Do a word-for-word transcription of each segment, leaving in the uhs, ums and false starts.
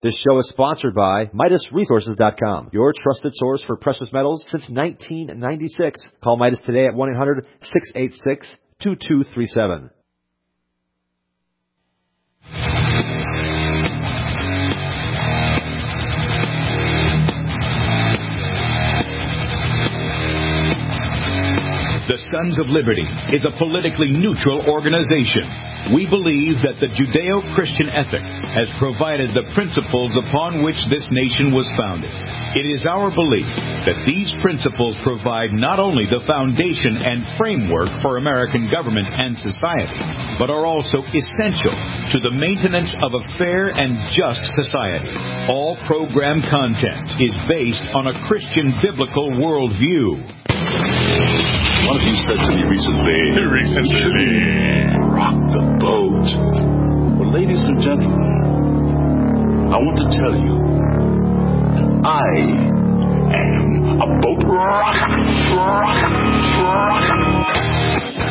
This show is sponsored by Midas Resources dot com, your trusted source for precious metals since nineteen ninety-six. Call Midas today at one eight hundred, six eight six, two two three seven. The Sons of Liberty is a politically neutral organization. We believe that the Judeo-Christian ethic has provided the principles upon which this nation was founded. It is our belief that these principles provide not only the foundation and framework for American government and society, but are also essential to the maintenance of a fair and just society. All program content is based on a Christian biblical worldview. One of you said to me recently, recently, rock the boat. Well, ladies and gentlemen, I want to tell you that I am a boat rocker, rocker, rocker.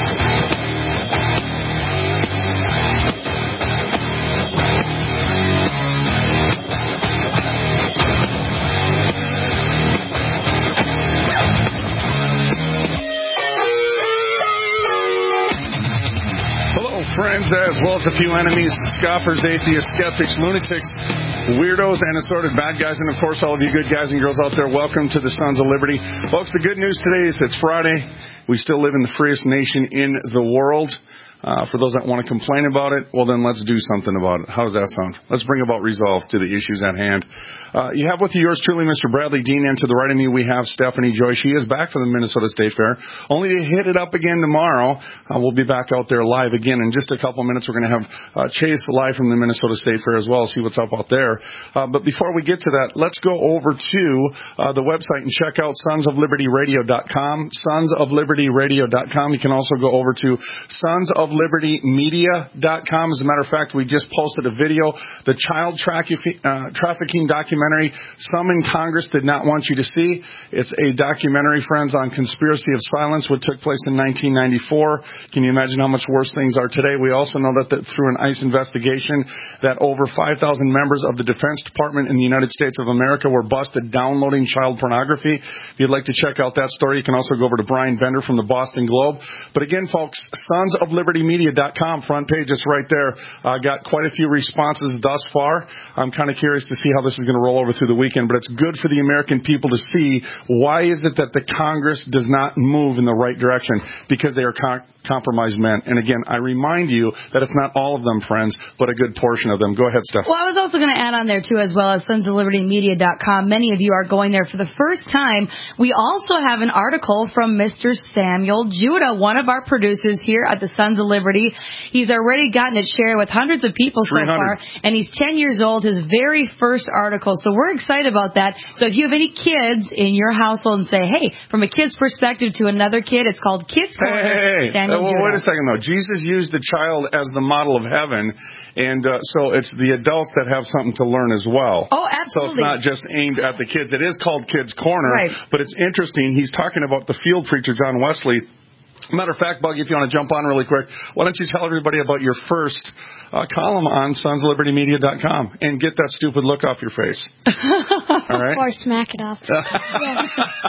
Friends, as well as a few enemies, scoffers, atheists, skeptics, lunatics, weirdos, and assorted bad guys, and of course all of you good guys and girls out there, welcome to the Sons of Liberty. Folks, the good news today is it's Friday. We still live in the freest nation in the world. Uh, for those that want to complain about it, well then let's do something about it. How does that sound? Let's bring about resolve to the issues at hand. Uh, you have with you yours truly, Mister Bradley Dean, and to the right of me we have Stephanie Joy. She is back from the Minnesota State Fair, only to hit it up again tomorrow. Uh, we'll be back out there live again in just a couple minutes. We're going to have uh, Chase live from the Minnesota State Fair as well, see what's up out there. Uh, but before we get to that, let's go over to uh, the website and check out sons of liberty radio dot com, sons of liberty radio dot com. You can also go over to sons of liberty media dot com. As a matter of fact, we just posted a video, the child tra- uh, trafficking documentary some in Congress did not want you to see. It's a documentary, friends, on conspiracy of silence, what took place in nineteen ninety-four. Can you imagine how much worse things are today? We also know that, that through an ICE investigation that over five thousand members of the Defense Department in the United States of America were busted downloading child pornography. If you'd like to check out that story, you can also go over to Brian Bender from the Boston Globe. But again, folks, sons of liberty media dot com, front page is right there. Uh, got quite a few responses thus far. I'm kind of curious to see how this is going to roll over through the weekend, but it's good for the American people to see why is it that the Congress does not move in the right direction, because they are con- compromised men. And again, I remind you that it's not all of them, friends, but a good portion of them. Go ahead, Steph. Well, I was also going to add on there, too, as well as sons of liberty media dot com. Many of you are going there for the first time. We also have an article from Mister Samuel Judah, one of our producers here at the Sons of Liberty. He's already gotten it shared with hundreds of people so far, and he's ten years old, his very first article. So we're excited about that. So if you have any kids in your household and say, hey, from a kid's perspective to another kid, it's called Kids Corner. Hey, hey, hey. Uh, well, wait a second, though. Jesus used the child as the model of heaven, and uh, so it's the adults that have something to learn as well. Oh, absolutely. So it's not just aimed at the kids. It is called Kids Corner, right. But it's interesting. He's talking about the field preacher, John Wesley. Matter of fact, Buggy, if you want to jump on really quick, why don't you tell everybody about your first uh, column on sons of liberty media dot com and get that stupid look off your face. All right? Or smack it off. Yeah.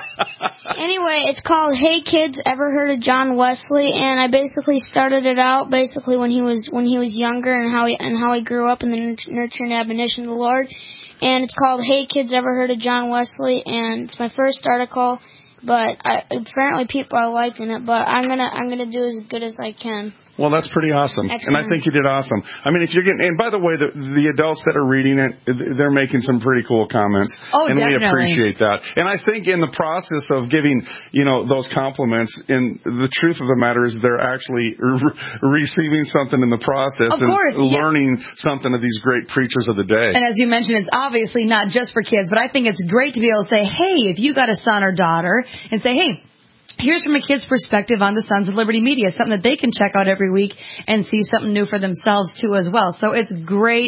Anyway, it's called Hey Kids, Ever Heard of John Wesley? And I basically started it out basically when he was when he was younger and how he and how he grew up in the nurture and admonition of the Lord. And it's called Hey Kids, Ever Heard of John Wesley? And it's my first article. But I, apparently people are liking it. But I'm gonna I'm gonna do as good as I can. Well, that's pretty awesome. Excellent. And I think you did awesome. I mean, if you're getting, and by the way, the, the adults that are reading it, they're making some pretty cool comments. Oh, and definitely. we appreciate that. And I think in the process of giving, you know, those compliments, in the truth of the matter is they're actually re- receiving something in the process of course, and yeah. learning something of these great preachers of the day. And as you mentioned, it's obviously not just for kids, but I think it's great to be able to say, hey, if you got a son or daughter, and say, hey, here's from a kid's perspective on the Sons of Liberty Media, something that they can check out every week and see something new for themselves, too, as well. So it's great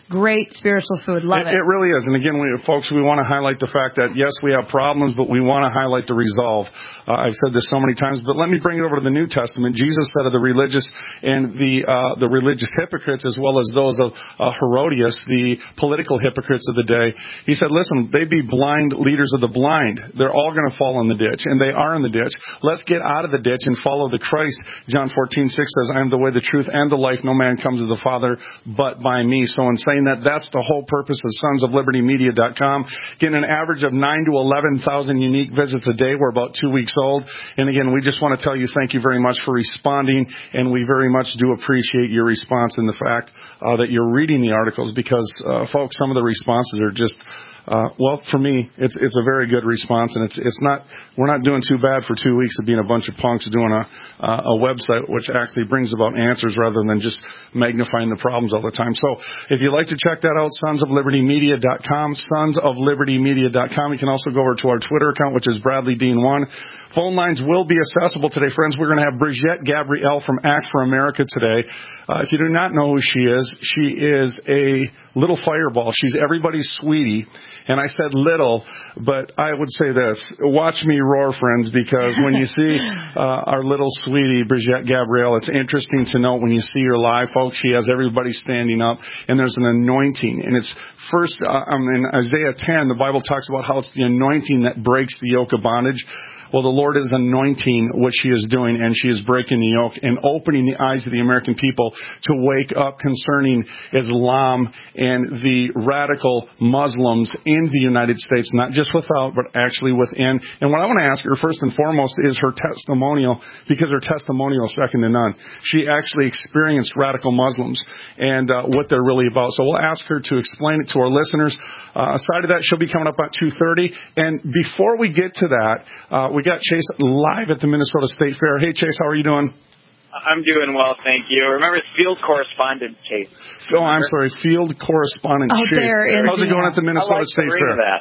great spiritual food. Love it. It, it really is. And again, we, folks, we want to highlight the fact that, yes, we have problems, but we want to highlight the resolve. Uh, I've said this so many times, but let me bring it over to the New Testament. Jesus said of the religious and the uh, the religious hypocrites, as well as those of uh, Herodias, the political hypocrites of the day, he said, listen, they be blind leaders of the blind. They're all going to fall in the ditch, and they are in the ditch. Let's get out of the ditch and follow the Christ. John fourteen six says, I am the way, the truth, and the life. No man comes to the Father but by me. So in saying that, that's the whole purpose of sons of liberty media dot com. Getting an average of nine to eleven thousand unique visits a day. We're about two weeks old. And again, we just want to tell you thank you very much for responding, and we very much do appreciate your response and the fact uh, that you're reading the articles, because, uh, folks, some of the responses are just Uh, well, for me, it's it's a very good response, and it's it's not we're not doing too bad for two weeks of being a bunch of punks doing a uh, a website which actually brings about answers rather than just magnifying the problems all the time. So, if you'd like to check that out, sons of liberty media dot com, sons of liberty media dot com. You can also go over to our Twitter account, which is Bradley Dean one. Phone lines will be accessible today, friends. We're going to have Brigitte Gabrielle from Act for America today. Uh, if you do not know who she is, she is a little fireball. She's everybody's sweetie. And I said little, but I would say this. Watch me roar, friends, because when you see uh, our little sweetie, Brigitte Gabrielle, it's interesting to note when you see her live, folks, she has everybody standing up, and there's an anointing. And it's first, uh, I mean, Isaiah ten, the Bible talks about how it's the anointing that breaks the yoke of bondage. Well, the Lord is anointing what she is doing, and she is breaking the yoke and opening the eyes of the American people to wake up concerning Islam and the radical Muslims in the United States, not just without, but actually within. And what I want to ask her first and foremost is her testimonial, because her testimonial is second to none. She actually experienced radical Muslims and uh, what they're really about. So we'll ask her to explain it to our listeners. Uh, aside of that, she'll be coming up at two thirty. And before we get to that, uh, we got Chase live at the Minnesota State Fair. Hey, Chase, how are you doing? I'm doing well, thank you. Remember, it's field correspondent Chase. Oh, I'm sorry, field correspondent oh, Chase. There How's it going at the Minnesota I like State to Fair? That.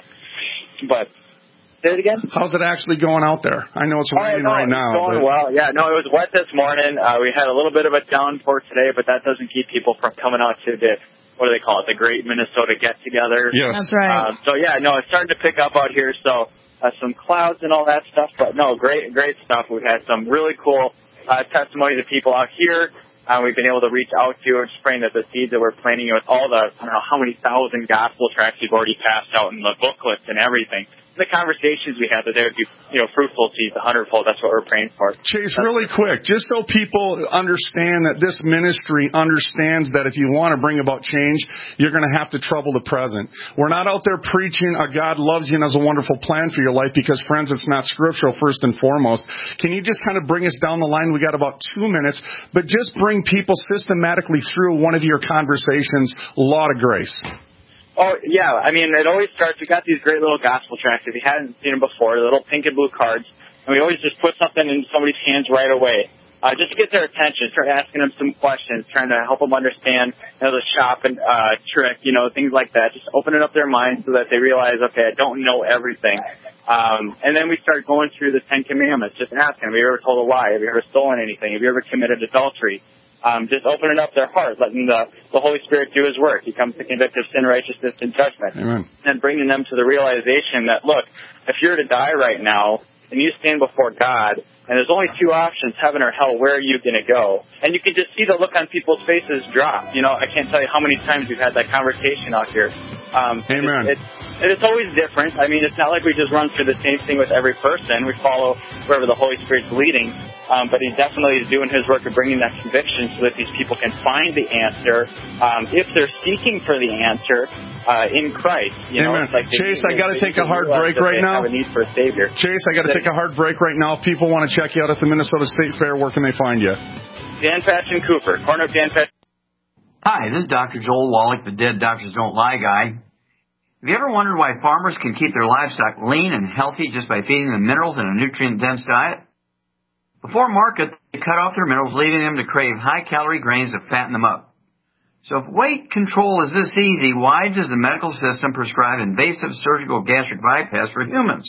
But say it again. How's it actually going out there? I know it's raining oh, no, right now. It's going but... well. Yeah, no, it was wet this morning. Uh, we had a little bit of a downpour today, but that doesn't keep people from coming out to the, what do they call it, the Great Minnesota Get Together. Yes, that's right. Uh, so yeah, no, it's starting to pick up out here. So. Uh, some clouds and all that stuff, but no, great, great stuff. We've had some really cool uh, testimonies of people out here. Uh, we've been able to reach out to and spraying that the seeds that we're planting with all the, I don't know how many thousand gospel tracts we've already passed out in the booklets and everything. The conversations we had, that they would be, you know, fruitful seeds, a hundredfold. That's what we're praying for. Chase, That's really quick, just so people understand that this ministry understands that if you want to bring about change, you're going to have to trouble the present. We're not out there preaching a God loves you and has a wonderful plan for your life, because, friends, it's not scriptural first and foremost. Can you just kind of bring us down the line? We got about two minutes, but just bring people systematically through one of your conversations, Law to Grace. Oh, yeah. I mean, it always starts, we got these great little gospel tracts. If you hadn't seen them before, the little pink and blue cards. And we always just put something in somebody's hands right away. Uh, just to get their attention, start asking them some questions, trying to help them understand, you know, the shop and, uh, trick, you know, things like that. Just opening up their minds so that they realize, okay, I don't know everything. Um, and then we start going through the Ten Commandments, just asking, have you ever told a lie? Have you ever stolen anything? Have you ever committed adultery? Um, just opening up their heart, letting the, the Holy Spirit do His work. He comes to convict of sin, righteousness, and judgment. Amen. And bringing them to the realization that, look, if you're to die right now and you stand before God, and there's only two options, heaven or hell, where are you going to go? And you can just see the look on people's faces drop. You know, I can't tell you how many times we've had that conversation out here. Um, Amen. It's, it's, and it's always different. I mean, it's not like we just run through the same thing with every person. We follow wherever the Holy Spirit's leading. Um, but He definitely is doing His work of bringing that conviction so that these people can find the answer, um, if they're seeking for the answer uh, in Christ. You Amen. know, it's like Chase, I got to take a hard break right now. Have a need for a Savior. Chase, I got to take a hard break right now. If people want to check you out at the Minnesota State Fair, where can they find you? Dan Patch and Cooper, corner of Dan Patch. Hi, this is Doctor Joel Wallach, the Dead Doctors Don't Lie guy. Have you ever wondered why farmers can keep their livestock lean and healthy just by feeding them minerals in a nutrient-dense diet? Before market, they cut off their minerals, leaving them to crave high-calorie grains to fatten them up. So if weight control is this easy, why does the medical system prescribe invasive surgical gastric bypass for humans?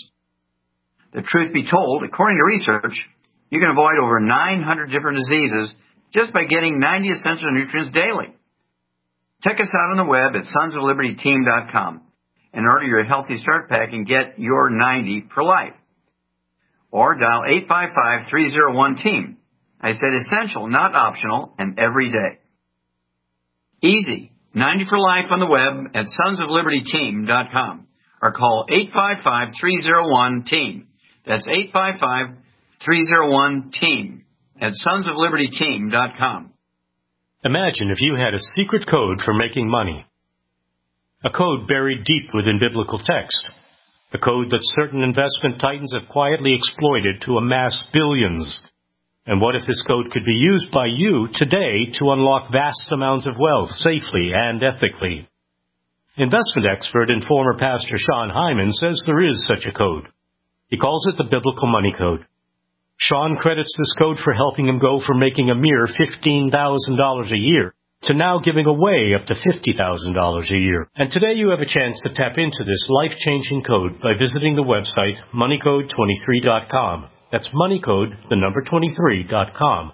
The truth be told, according to research, you can avoid over nine hundred different diseases just by getting ninety essential nutrients daily. Check us out on the web at sons of liberty team dot com and order your Healthy Start Pack and get your ninety for life. Or dial eight five five, three oh one, team. I said essential, not optional, and every day. Easy. ninety for life on the web at sons of liberty team dot com or call eight five five, three oh one, team. That's eight five five, three oh one, team at sons of liberty team dot com. Imagine if you had a secret code for making money. A code buried deep within biblical text. A code that certain investment titans have quietly exploited to amass billions. And what if this code could be used by you today to unlock vast amounts of wealth safely and ethically? Investment expert and former pastor Sean Hyman says there is such a code. He calls it the Biblical Money Code. Sean credits this code for helping him go from making a mere fifteen thousand dollars a year to now giving away up to fifty thousand dollars a year. And today you have a chance to tap into this life-changing code by visiting the website money code twenty-three dot com. That's moneycode, the number twenty-three dot com.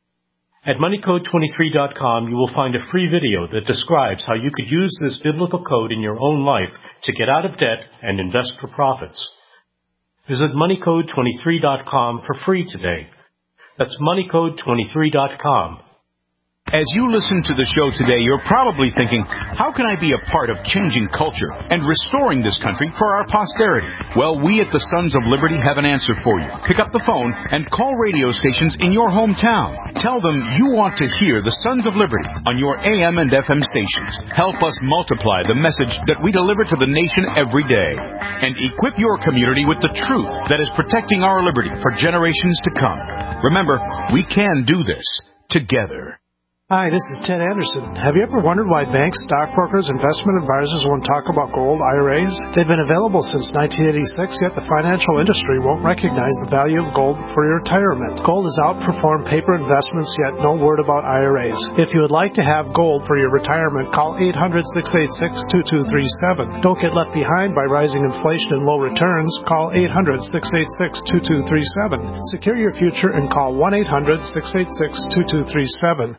At money code twenty-three dot com, you will find a free video that describes how you could use this biblical code in your own life to get out of debt and invest for profits. Visit money code twenty-three dot com for free today. That's money code twenty-three dot com. As you listen to the show today, you're probably thinking, how can I be a part of changing culture and restoring this country for our posterity? Well, we at the Sons of Liberty have an answer for you. Pick up the phone and call radio stations in your hometown. Tell them you want to hear the Sons of Liberty on your A M and F M stations. Help us multiply the message that we deliver to the nation every day. And equip your community with the truth that is protecting our liberty for generations to come. Remember, we can do this together. Hi, this is Ted Anderson. Have you ever wondered why banks, stockbrokers, investment advisors won't talk about gold I R As? They've been available since nineteen eighty-six, yet the financial industry won't recognize the value of gold for your retirement. Gold has outperformed paper investments, yet no word about I R As. If you would like to have gold for your retirement, call eight hundred, six eight six, two two three seven. Don't get left behind by rising inflation and low returns. Call eight hundred, six eight six, two two three seven. Secure your future and call one eight hundred, six eight six, two two three seven.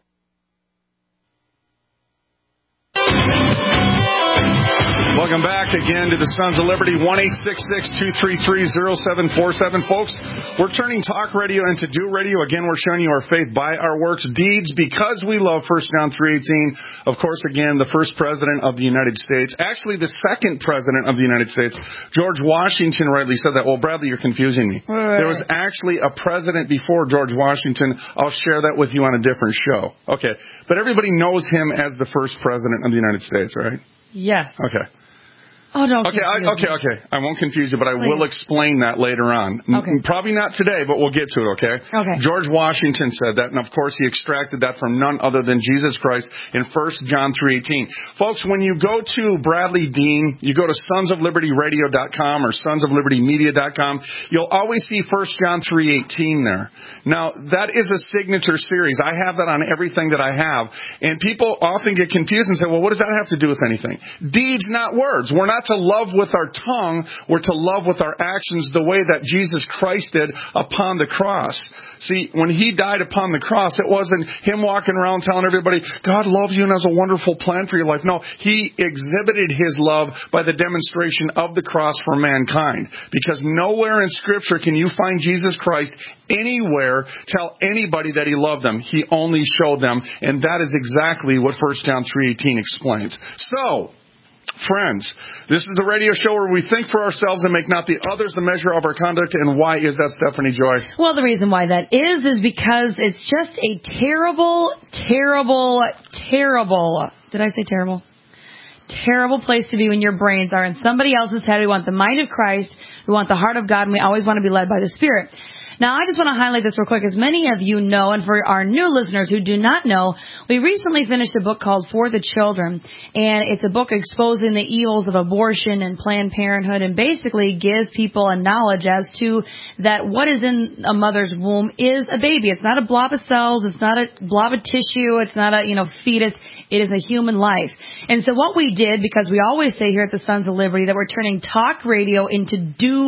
Welcome back again to the Sons of Liberty, one eight six six, two three three, zero seven four seven. Folks, we're turning talk radio into do radio. Again, we're showing you our faith by our works, deeds, because we love First John three eighteen. Of course, again, the first president of the United States, actually the second president of the United States, George Washington, rightly said that. Well, Bradley, you're confusing me. Right. There was actually a president before George Washington. I'll share that with you on a different show. Okay. But everybody knows him as the first president of the United States, right? Yes. Okay. Oh, don't Okay, I, okay, okay. I won't confuse you, but I Please. will explain that later on. Okay. Probably not today, but we'll get to it, okay? Okay. George Washington said that, and of course he extracted that from none other than Jesus Christ in First John three eighteen. Folks, when you go to Bradley Dean, you go to sons of liberty radio dot com or sons of liberty media dot com, you'll always see First John three eighteen there. Now, that is a signature series. I have that on everything that I have, and people often get confused and say, well, what does that have to do with anything? Deeds, not words. We're not to love with our tongue, we're to love with our actions the way that Jesus Christ did upon the cross. See, when he died upon the cross, it wasn't him walking around telling everybody, God loves you and has a wonderful plan for your life. No, he exhibited his love by the demonstration of the cross for mankind. Because nowhere in Scripture can you find Jesus Christ anywhere tell anybody that he loved them. He only showed them, and that is exactly what First John three eighteen explains. So, friends, this is the radio show where we think for ourselves and make not the others the measure of our conduct. And why is that, Stephanie Joy? Well, the reason why that is, is because it's just a terrible, terrible, terrible, did I say terrible? Terrible place to be when your brains are in somebody else's head. We want the mind of Christ. We want the heart of God, and we always want to be led by the Spirit. Now, I just want to highlight this real quick. As many of you know, and for our new listeners who do not know, we recently finished a book called For the Children. And it's a book exposing the evils of abortion and Planned Parenthood, and basically gives people a knowledge as to that what is in a mother's womb is a baby. It's not a blob of cells. It's not a blob of tissue. It's not a, you know, fetus. It is a human life. And so what we did, because we always say here at the Sons of Liberty that we're turning talk radio into do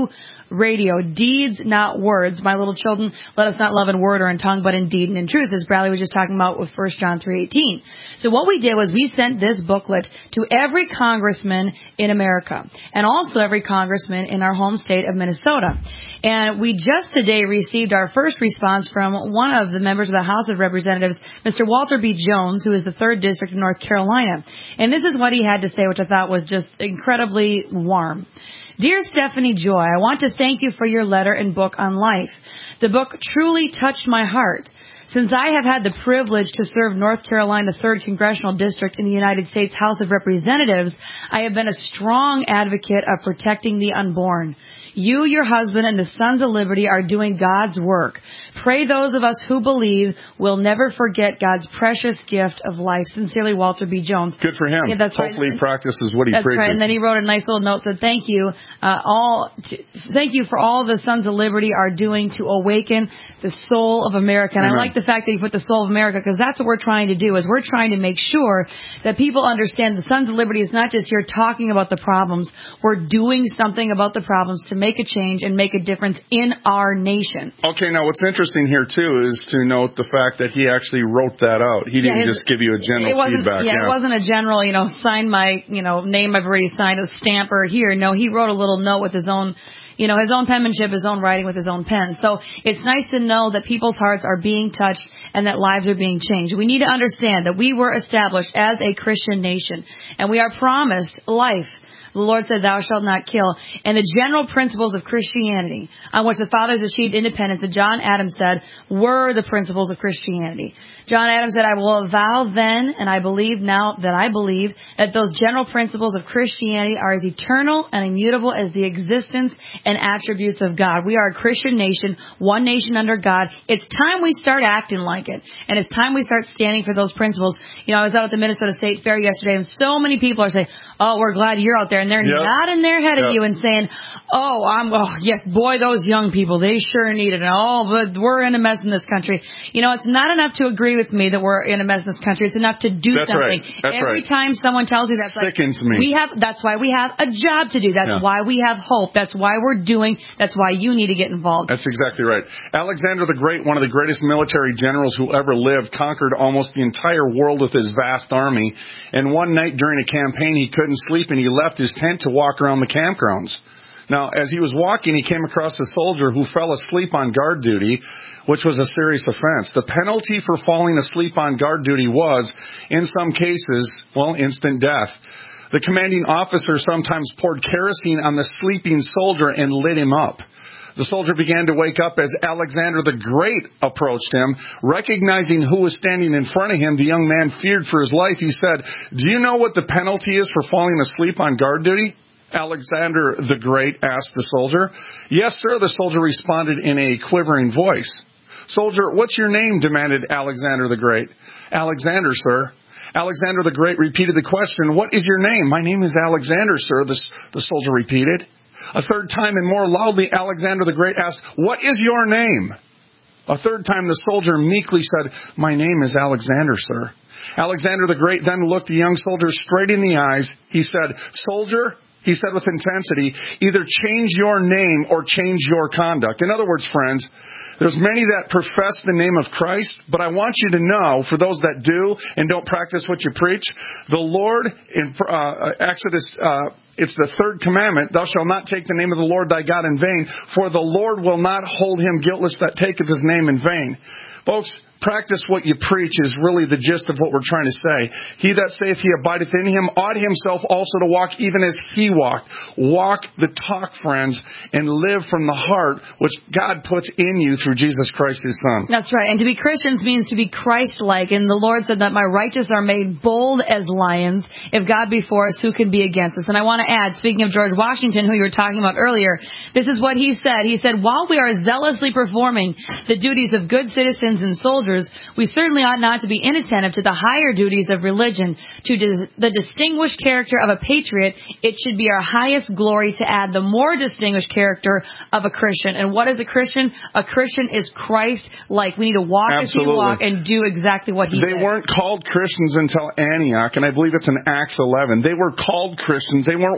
radio. Deeds, not words. My little children, let us not love in word or in tongue, but in deed and in truth, as Bradley was just talking about with First John three eighteen. So what we did was we sent this booklet to every congressman in America and also every congressman in our home state of Minnesota. And we just today received our first response from one of the members of the House of Representatives, Mister Walter B. Jones, who is the third District of North Carolina. And this is what he had to say, which I thought was just incredibly warm. Dear Stephanie Joy, I want to thank you for your letter and book on life. The book truly touched my heart. Since I have had the privilege to serve North Carolina third Congressional District in the United States House of Representatives, I have been a strong advocate of protecting the unborn. You, your husband, and the Sons of Liberty are doing God's work. Pray those of us who believe will never forget God's precious gift of life. Sincerely, Walter B. Jones. Good for him. Yeah, that's Hopefully right. he practices what he that's preaches. That's right. And then he wrote a nice little note, said, thank you, uh, all, to, thank you for all the Sons of Liberty are doing to awaken the soul of America. And Amen. I like the fact that he put the soul of America, because that's what we're trying to do, is we're trying to make sure that people understand the Sons of Liberty is not just here talking about the problems. We're doing something about the problems to make a change and make a difference in our nation. Okay, now what's interesting here, too, is to note the fact that he actually wrote that out. He didn't yeah, his, just give you a general it wasn't, feedback. Yeah, yeah, it wasn't a general, you know, sign my, you know, name I've already signed, a stamp or here. No, he wrote a little note with his own, you know, his own penmanship, his own writing with his own pen. So it's nice to know that people's hearts are being touched and that lives are being changed. We need to understand that we were established as a Christian nation, and we are promised life. The Lord said, thou shalt not kill. And the general principles of Christianity, on which the fathers achieved independence, that John Adams said, were the principles of Christianity. John Adams said, I will avow then, and I believe now that I believe, that those general principles of Christianity are as eternal and immutable as the existence and attributes of God. We are a Christian nation, one nation under God. It's time we start acting like it. And it's time we start standing for those principles. You know, I was out at the Minnesota State Fair yesterday, and so many people are saying, oh, we're glad you're out there. And they're yep. nodding their head yep. at you and saying, oh, I'm, oh, yes, boy, those young people, they sure need it. And, oh, but we're in a mess in this country. You know, it's not enough to agree with me that we're in a mess in this country. It's enough to do that's something. Right. That's Every right. time someone tells you that's like, Thickens me. we have, that's why we have a job to do. That's yeah. why we have hope. That's why we're doing, that's why you need to get involved. That's exactly right. Alexander the Great, one of the greatest military generals who ever lived, conquered almost the entire world with his vast army. And one night during a campaign, he couldn't sleep, and he left his tent to walk around the campgrounds. Now, as he was walking, he came across a soldier who fell asleep on guard duty, which was a serious offense. The penalty for falling asleep on guard duty was, in some cases, well, instant death. The commanding officer sometimes poured kerosene on the sleeping soldier and lit him up. The soldier began to wake up as Alexander the Great approached him. Recognizing who was standing in front of him, the young man feared for his life. He said, do you know what the penalty is for falling asleep on guard duty? Alexander the Great asked the soldier. Yes, sir, the soldier responded in a quivering voice. Soldier, what's your name? Demanded Alexander the Great. Alexander, sir. Alexander the Great repeated the question. What is your name? My name is Alexander, sir, the, the soldier repeated. A third time and more loudly, Alexander the Great asked, what is your name? A third time the soldier meekly said, my name is Alexander, sir. Alexander the Great then looked the young soldier straight in the eyes. He said, soldier, he said with intensity, either change your name or change your conduct. In other words, friends, there's many that profess the name of Christ, but I want you to know, for those that do and don't practice what you preach, the Lord, in uh, Exodus, uh, it's the third commandment, thou shalt not take the name of the Lord thy God in vain, for the Lord will not hold him guiltless that taketh his name in vain. Folks, practice what you preach is really the gist of what we're trying to say. He that saith he abideth in him ought himself also to walk even as he walked. Walk the talk, friends, and live from the heart which God puts in you through Jesus Christ, his Son. That's right. And to be Christians means to be Christ-like. And the Lord said that my righteous are made bold as lions. If God be for us, who can be against us? And I want to add, speaking of George Washington, who you were talking about earlier, this is what he said. He said, while we are zealously performing the duties of good citizens and soldiers, we certainly ought not to be inattentive to the higher duties of religion. To dis- the distinguished character of a patriot, it should be our highest glory to add the more distinguished character of a Christian. And what is a Christian? A Christian is Christ-like. We need to walk Absolutely. as he walked and do exactly what he they did. They weren't called Christians until Antioch, and I believe it's in Acts eleven. They were called Christians. They weren't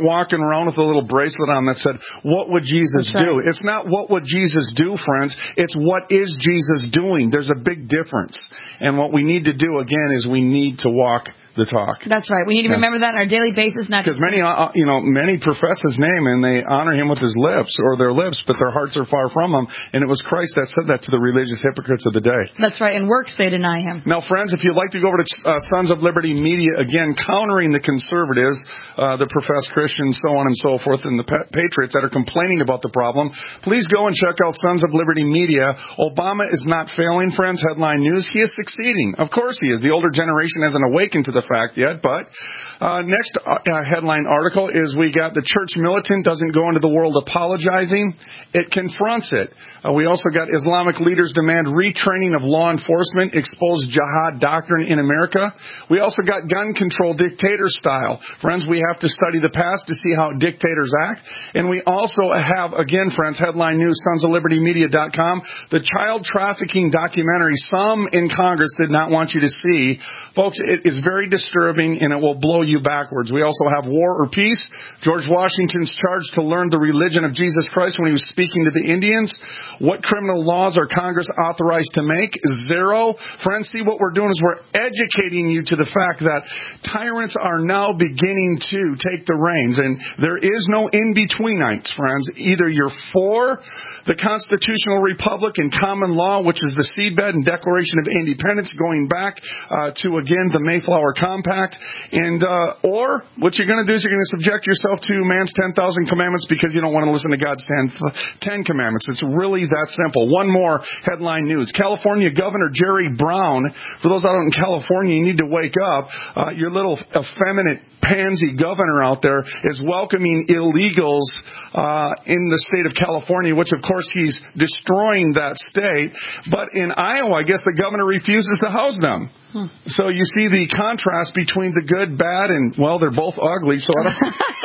weren't walking around with a little bracelet on that said, what would Jesus That's do? right. It's not what would Jesus do, friends. It's what is Jesus doing. There's a big difference. And what we need to do, again, is we need to walk the talk. That's right. We need to Yeah. remember that on our daily basis. Not Because many, uh, you know, many profess His name and they honor Him with his lips or their lips, but their hearts are far from Him. And it was Christ that said that to the religious hypocrites of the day. That's right. In works, they deny Him. Now, friends, if you'd like to go over to uh, Sons of Liberty Media, again, countering the conservatives, uh, the professed Christians, so on and so forth, and the pa- patriots that are complaining about the problem, please go and check out Sons of Liberty Media. Obama is not failing, friends. Headline news. He is succeeding. Of course he is. The older generation hasn't awakened to the fact yet, but uh, next uh, headline article is we got the church militant doesn't go into the world apologizing. It confronts it. Uh, we also got Islamic leaders demand retraining of law enforcement, expose jihad doctrine in America. We also got gun control dictator style. Friends, we have to study the past to see how dictators act. And we also have, again, friends, headline news, sons of liberty media dot com, the child trafficking documentary some in Congress did not want you to see. Folks, it is very disturbing and it will blow you backwards. We also have War or Peace. George Washington's charged to learn the religion of Jesus Christ when he was speaking to the Indians. What criminal laws are Congress authorized to make? Zero. Friends, see, what we're doing is we're educating you to the fact that tyrants are now beginning to take the reins, and there is no in-betweenites, friends. Either you're for the constitutional republic and common law, which is the seedbed and Declaration of Independence going back uh, to, again, the Mayflower Compact, and uh, or what you're going to do is you're going to subject yourself to man's ten thousand commandments because you don't want to listen to God's ten, ten commandments. It's really that simple. One more headline news. California Governor Jerry Brown, for those out in California, you need to wake up. Uh, your little effeminate pansy governor out there is welcoming illegals uh, in the state of California, which, of course, he's destroying that state. But in Iowa, I guess the governor refuses to house them. Hmm. So you see the contrast between the good, bad, and, well, they're both ugly, so I don't...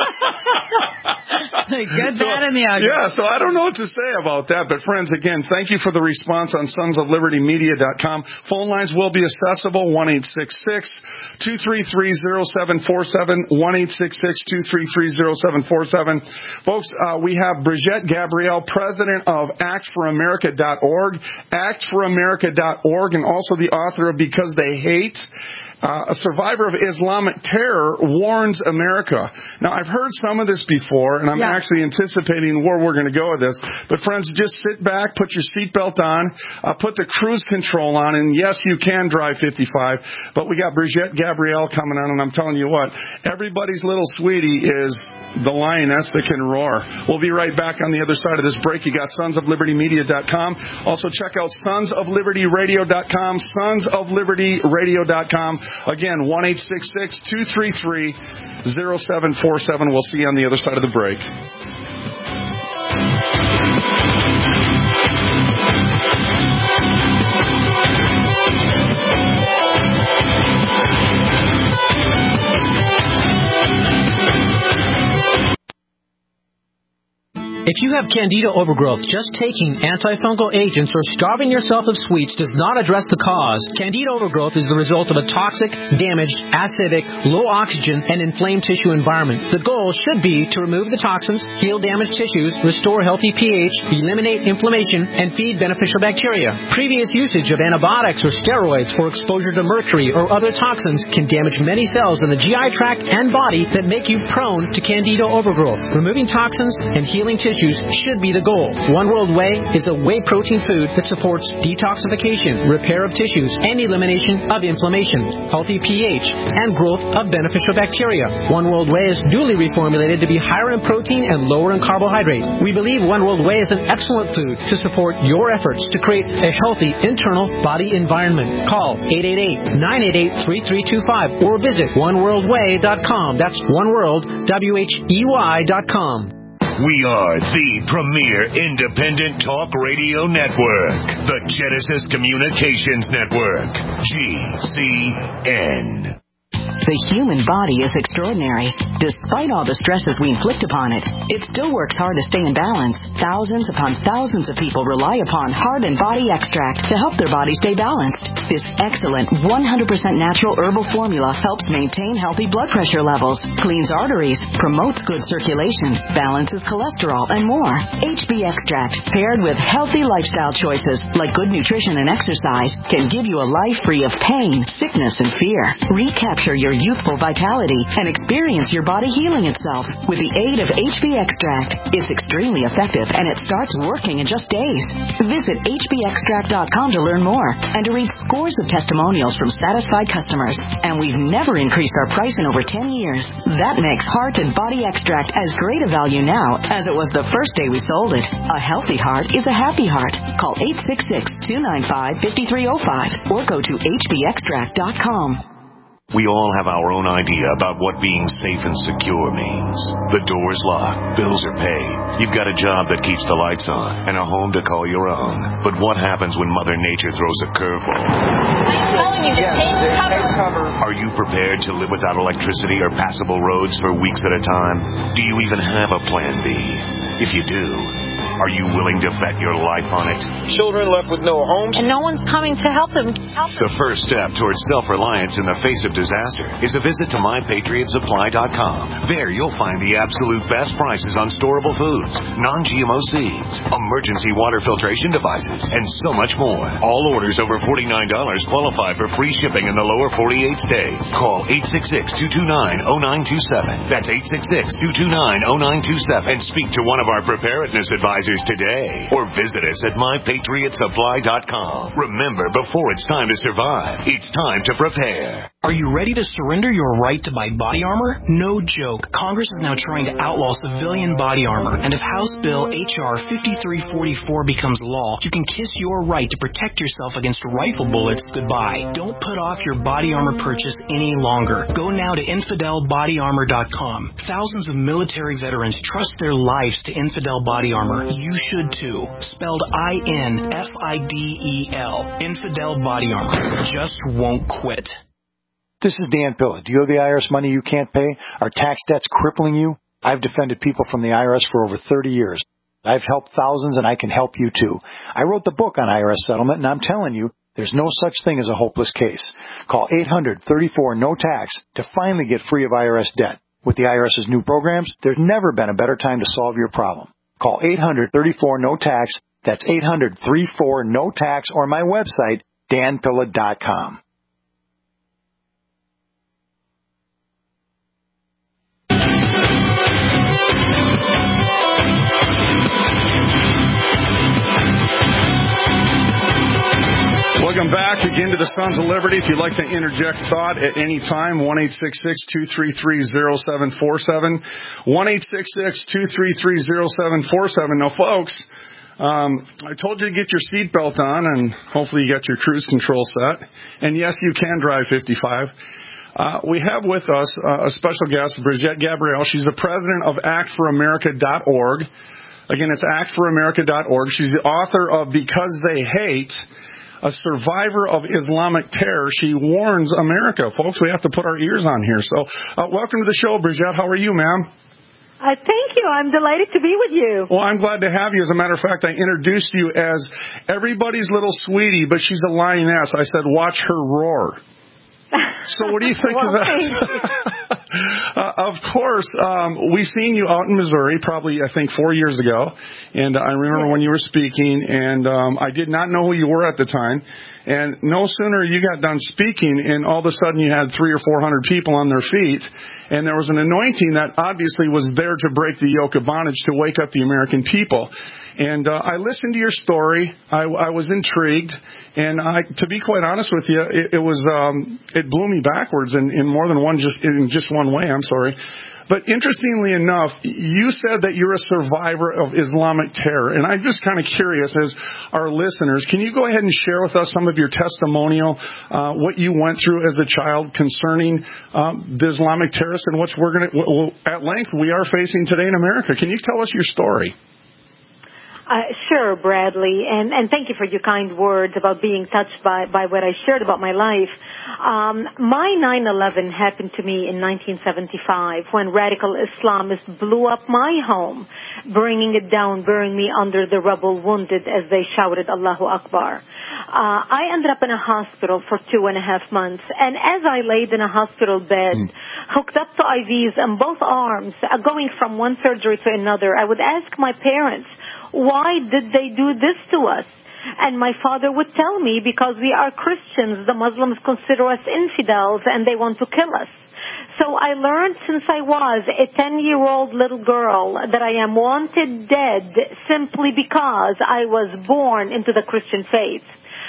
The good, so, bad, and the ugly. Yeah, so I don't know what to say about that. But, friends, again, thank you for the response on sons of liberty media dot com. Phone lines will be accessible, one eight six six, two three three, zero seven four seven, one eight six six, two three three, zero seven four seven. Folks, uh, we have Brigitte Gabrielle, president of act for america dot org, act for america dot org, and also the author of Because They Hate. Uh, a survivor of Islamic terror warns America. Now, I've heard some of this before, and I'm yeah. actually anticipating where we're going to go with this. But, friends, just sit back, put your seatbelt on, uh, put the cruise control on, and, yes, you can drive fifty-five. But we got Brigitte Gabrielle coming on, and I'm telling you what, everybody's little sweetie is the lioness that can roar. We'll be right back on the other side of this break. You got sons of liberty media dot com. Also, check out sons of liberty radio dot com, sons of liberty radio dot com. Again, one eight six six, two three three, zero seven four seven. We'll see you on the other side of the break. If you have candida overgrowth, just taking antifungal agents or starving yourself of sweets does not address the cause. Candida overgrowth is the result of a toxic, damaged, acidic, low oxygen, and inflamed tissue environment. The goal should be to remove the toxins, heal damaged tissues, restore healthy pH, eliminate inflammation, and feed beneficial bacteria. Previous usage of antibiotics or steroids or exposure to mercury or other toxins can damage many cells in the G I tract and body that make you prone to candida overgrowth. Removing toxins and healing tissues should be the goal. One World Whey is a whey protein food that supports detoxification, repair of tissues, and elimination of inflammation, healthy pH, and growth of beneficial bacteria. One World Whey is newly reformulated to be higher in protein and lower in carbohydrate. We believe One World Whey is an excellent food to support your efforts to create a healthy internal body environment. Call eight eight eight, nine eight eight, three three two five or visit one world way dot com. That's one world, W H E Y dot com. We are the premier independent talk radio network, the Genesis Communications Network, G C N. The human body is extraordinary. Despite all the stresses we inflict upon it, it still works hard to stay in balance. Thousands upon thousands of people rely upon Heart and Body Extract to help their body stay balanced. This excellent one hundred percent natural herbal formula helps maintain healthy blood pressure levels, cleans arteries, promotes good circulation, balances cholesterol, and more. H B Extract, paired with healthy lifestyle choices like good nutrition and exercise, can give you a life free of pain, sickness, and fear. Recapture your youthful vitality and experience your body healing itself with the aid of H B Extract. It's extremely effective and it starts working in just days. Visit H B extract dot com to learn more and to read scores of testimonials from satisfied customers. And we've never increased our price in over ten years. That makes Heart and Body Extract as great a value now as it was the first day we sold it. A healthy heart is a happy heart. Call eight six six, two nine five, five three zero five or go to H B extract dot com. We all have our own idea about what being safe and secure means. The door's locked, bills are paid, you've got a job that keeps the lights on, and a home to call your own. But what happens when Mother Nature throws a curveball? I'm telling you, the take cover. Are you prepared to live without electricity or passable roads for weeks at a time? Do you even have a plan B? If you do, are you willing to bet your life on it? Children left with no homes. And no one's coming to help them. Help them. The first step towards self-reliance in the face of disaster is a visit to my patriot supply dot com. There you'll find the absolute best prices on storable foods, non-G M O seeds, emergency water filtration devices, and so much more. All orders over forty-nine dollars qualify for free shipping in the lower forty-eight states. Call eight six six, two two nine, zero nine two seven. That's eight six six, two two nine, zero nine two seven. And speak to one of our preparedness advisors today, or visit us at my patriot supply dot com. Remember, before it's time to survive, it's time to prepare. Are you ready to surrender your right to buy body armor? No joke. Congress is now trying to outlaw civilian body armor, and if House Bill H R fifty-three forty-four becomes law, you can kiss your right to protect yourself against rifle bullets goodbye. Don't put off your body armor purchase any longer. Go now to infidel body armor dot com. Thousands of military veterans trust their lives to Infidel Body Armor. You should too. Spelled I N F I D E L. Infidel Body Armor. Just won't quit. This is Dan Pilla. Do you owe the I R S money you can't pay? Are tax debts crippling you? I've defended people from the I R S for over thirty years. I've helped thousands, and I can help you too. I wrote the book on I R S settlement, and I'm telling you, there's no such thing as a hopeless case. Call eight hundred, thirty-four, no tax to finally get free of I R S debt. With the IRS's new programs, there's never been a better time to solve your problem. Call eight hundred, thirty-four, no tax. That's eight hundred, thirty-four, no tax, or my website, dan pilla dot com. Welcome back again to the Sons of Liberty. If you'd like to interject thought at any time, one eight six six, two three three, zero seven four seven. one eight six six, two three three, zero seven four seven. Now, folks, um, I told you to get your seatbelt on, and hopefully you got your cruise control set. And yes, you can drive fifty-five. Uh, we have with us uh, a special guest, Bridgette Gabriel. She's the president of act for america dot org. Again, it's act for america dot org. She's the author of Because They Hate, a survivor of Islamic terror. She warns America. Folks, we have to put our ears on here. So uh, welcome to the show, Bridgette. How are you, ma'am? Uh, thank you. I'm delighted to be with you. Well, I'm glad to have you. As a matter of fact, I introduced you as everybody's little sweetie, but she's a lioness. I said, watch her roar. So what do you think well, of that? uh, of course, um, we seen you out in Missouri probably, I think, four years ago. And I remember when you were speaking, and um, I did not know who you were at the time. And no sooner you got done speaking, and all of a sudden you had three or four hundred people on their feet. And there was an anointing that obviously was there to break the yoke of bondage, to wake up the American people. And uh, I listened to your story. I, I was intrigued, and I, to be quite honest with you, it, it was um, it blew me backwards in, in more than one just in just one way. I'm sorry, but interestingly enough, you said that you're a survivor of Islamic terror, and I'm just kind of curious, as our listeners, can you go ahead and share with us some of your testimonial, uh, what you went through as a child concerning um, the Islamic terrorists and what we're going to, well, at length we are facing today in America? Can you tell us your story? Uh, sure, Bradley, and, and thank you for your kind words about being touched by, by what I shared about my life. Um, my nine eleven happened to me in nineteen seventy-five when radical Islamists blew up my home, bringing it down, burying me under the rubble, wounded as they shouted Allahu Akbar. Uh, I ended up in a hospital for two and a half months, and as I laid in a hospital bed, mm. hooked up to I Vs in both arms, uh, going from one surgery to another, I would ask my parents, why did they do this to us? And my father would tell me, because we are Christians, the Muslims consider us infidels and they want to kill us. So I learned since I was a ten-year-old little girl that I am wanted dead simply because I was born into the Christian faith.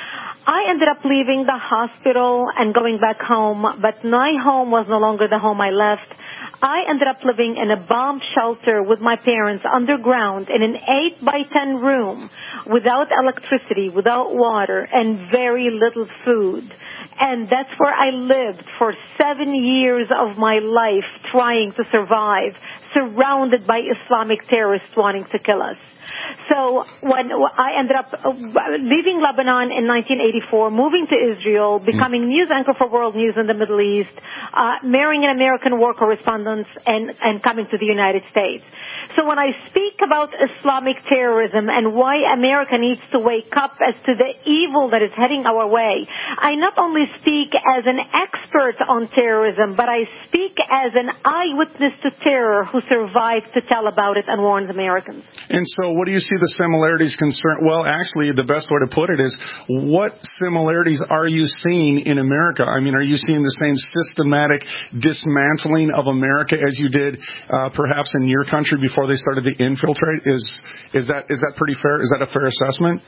I ended up leaving the hospital and going back home, but my home was no longer the home I left. I ended up living in a bomb shelter with my parents underground in an eight by ten room without electricity, without water, and very little food. And that's where I lived for seven years of my life trying to survive, surrounded by Islamic terrorists wanting to kill us. So when I ended up leaving Lebanon in nineteen eighty-four, moving to Israel, becoming news anchor for World News in the Middle East, uh, marrying an American war correspondent, and, and coming to the United States. So when I speak about Islamic terrorism and why America needs to wake up as to the evil that is heading our way, I not only speak as an expert on terrorism, but I speak as an eyewitness to terror who survived to tell about it and warns Americans. And so what do you see the similarities concern? Well, actually, the best way to put it is, what similarities are you seeing in America? I mean, are you seeing the same systematic dismantling of America as you did uh, perhaps in your country before they started to infiltrate? Is is that is that pretty fair? Is that a fair assessment?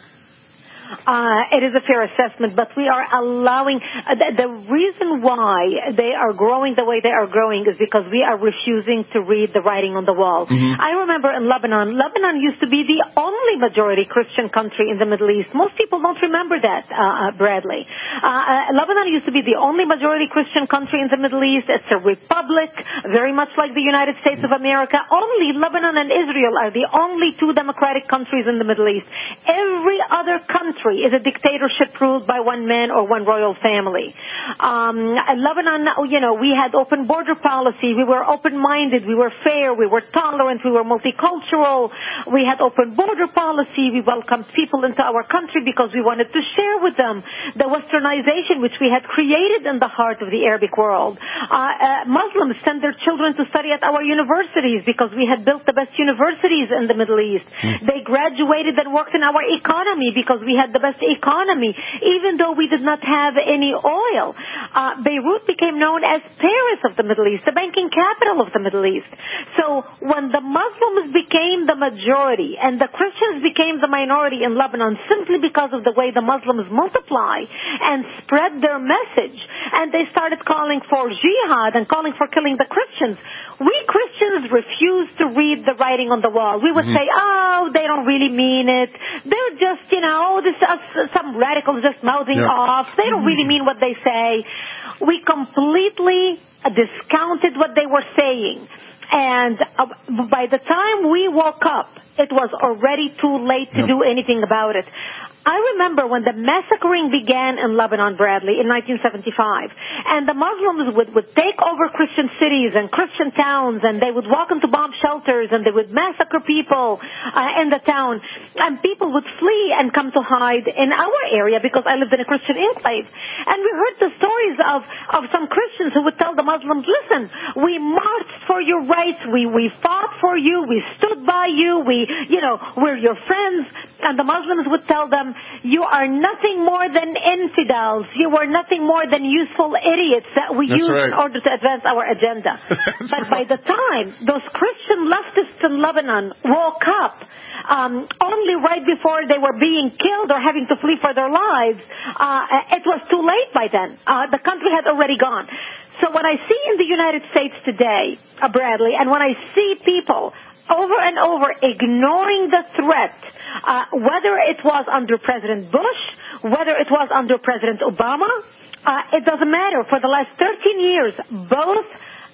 Uh, it is a fair assessment, but we are allowing, uh, the, the reason why they are growing the way they are growing is because we are refusing to read the writing on the wall. Mm-hmm. I remember in Lebanon, Lebanon used to be the only majority Christian country in the Middle East. Most people don't remember that, uh, uh, Bradley. Uh, uh, Lebanon used to be the only majority Christian country in the Middle East. It's a republic, very much like the United States of America. Only Lebanon and Israel are the only two democratic countries in the Middle East. Every other country is a dictatorship ruled by one man or one royal family. Um, Lebanon, you know, we had open border policy. We were open-minded. We were fair. We were tolerant. We were multicultural. We had open border policy. We welcomed people into our country because we wanted to share with them the westernization which we had created in the heart of the Arabic world. Uh, uh, Muslims send their children to study at our universities because we had built the best universities in the Middle East. Mm. They graduated and worked in our economy because we had the best economy, even though we did not have any oil. Uh, Beirut became known as Paris of the Middle East, the banking capital of the Middle East. So when the Muslims became the majority and the Christians became the minority in Lebanon simply because of the way the Muslims multiply and spread their message, and they started calling for jihad and calling for killing the Christians, we Christians refused to read the writing on the wall. We would mm-hmm. say, oh, they don't really mean it. They're just, you know, this uh, some radicals just mouthing yeah. off. They don't really mean what they say. We completely discounted what they were saying. And uh, by the time we woke up, it was already too late to yep. do anything about it. I remember when the massacring began in Lebanon, Bradley, in nineteen seventy-five, and the Muslims would, would take over Christian cities and Christian towns, and they would walk into bomb shelters, and they would massacre people uh, in the town, and people would flee and come to hide in our area because I lived in a Christian enclave. And we heard the stories of, of some Christians who would tell the Muslims, listen, we marched for your rights, we, we fought for you, we stood by you, we, you know, we're your friends. And the Muslims would tell them, you are nothing more than infidels. You are nothing more than useful idiots that we That's use right. in order to advance our agenda. But right. by the time those Christian leftists in Lebanon woke up, um, only right before they were being killed or having to flee for their lives, uh, it was too late by then. Uh, the country had already gone. So what I see in the United States today, uh, Bradley, and when I see people over and over ignoring the threat, uh, whether it was under President Bush, whether it was under President Obama, uh, it doesn't matter. For the last thirteen years, both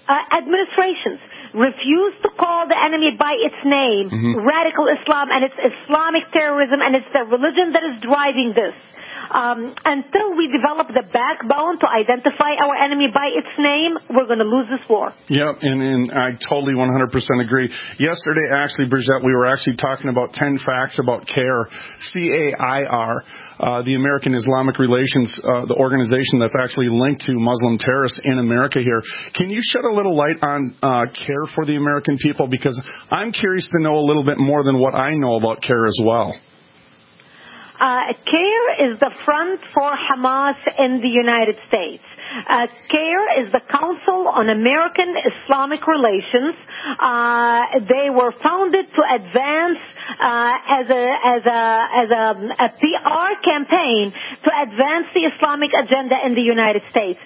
uh, administrations refuse to call the enemy by its name, mm-hmm. radical Islam, and it's Islamic terrorism, and it's the religion that is driving this. Um, until we develop the backbone to identify our enemy by its name, we're going to lose this war. Yep, and, and I totally one hundred percent agree. Yesterday, actually, Brigitte, we were actually talking about ten facts about CAIR, C A I R, uh, the American Islamic Relations, uh, the organization that's actually linked to Muslim terrorists in America here. Can you shed a little light on uh, CAIR for the American people? Because I'm curious to know a little bit more than what I know about CAIR as well. Uh, CAIR is the front for Hamas in the United States. Uh, CAIR is the Council on American Islamic Relations. Uh, they were founded to advance uh, as a as a as a, a P R campaign to advance the Islamic agenda in the United States.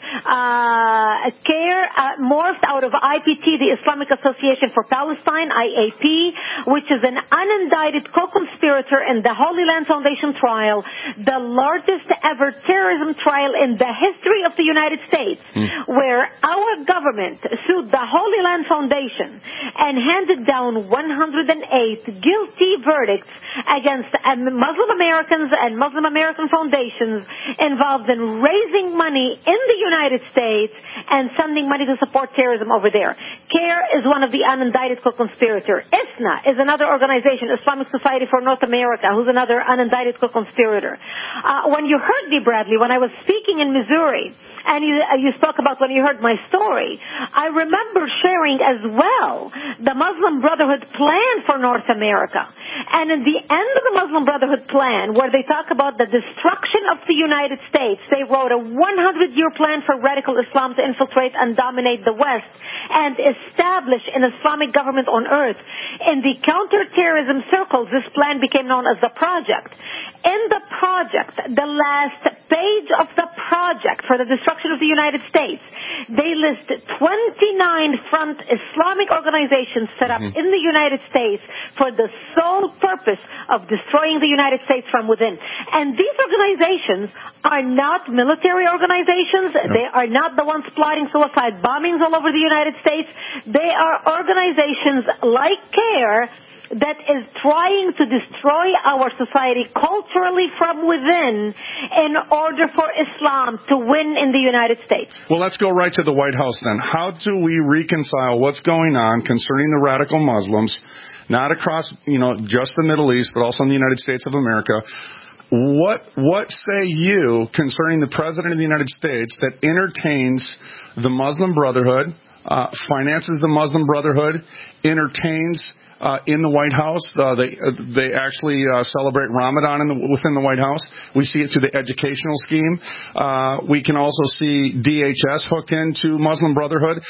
Uh, CAIR uh, morphed out of I P T, the Islamic Association for Palestine, I A P, which is an unindicted co-conspirator in the Holy Land Foundation trial, the largest ever terrorism trial in the history of the United States, mm. where our government sued the Holy Land Foundation and handed down one hundred eight guilty verdicts against Muslim Americans and Muslim American foundations involved in raising money in the United States and sending money to support terrorism over there. CAIR is one of the unindicted co-conspirators. ISNA is another organization, Islamic Society for North America, who's another unindicted co-conspirator. Uh, when you heard me, Bradley, when I was speaking in Missouri, and you, uh, you spoke about when you heard my story, I remember sharing as well the Muslim Brotherhood plan for North America. And in the end of the Muslim Brotherhood plan, where they talk about the destruction of the United States, they wrote a hundred-year plan for radical Islam to infiltrate and dominate the West and establish an Islamic government on earth. In the counterterrorism circles, this plan became known as the Project. In the project, the last page of the project for the destruction of the United States, they list twenty-nine front Islamic organizations set up mm-hmm. in the United States for the sole purpose of destroying the United States from within. And these organizations are not military organizations. No. They are not the ones plotting suicide bombings all over the United States. They are organizations like CAIR that is trying to destroy our society culturally from within in order for Islam to win in the United States. Well, let's go right to the White House then. How do we reconcile what's going on concerning the radical Muslims, not across, you know, just the Middle East, but also in the United States of America? What what say you concerning the President of the United States that entertains the Muslim Brotherhood, uh, finances the Muslim Brotherhood, entertains Uh, in the White House? Uh, they uh, they actually uh, celebrate Ramadan in the, within the White House. We see it through the educational scheme. Uh, we can also see D H S hooked into Muslim Brotherhood.